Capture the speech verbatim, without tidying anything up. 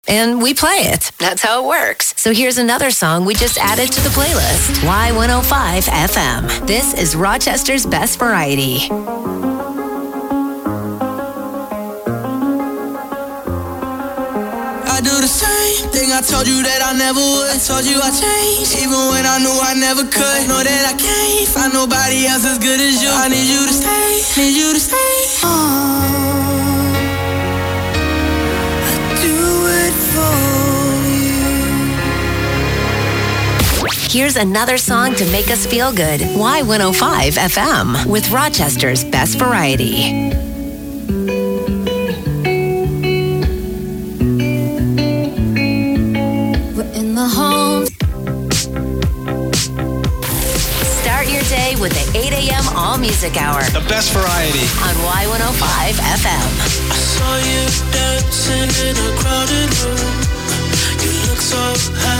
and we play it. That's how it works. So here's another song we just added to the playlist. Y one oh five F M. This is Rochester's Best Variety. I do the same thing I told you that I never would. I told you I changed, even when I knew I never could. Know that I can't find nobody else as good as you. I need you to stay, need you to stay. Oh, I do it for you. Here's another song to make us feel good. Y one oh five F M with Rochester's Best Variety. Home. Start your day with the eight a.m. All Music Hour. The best variety. On Y one oh five F M. I saw you dancing in a crowded room. You look so happy.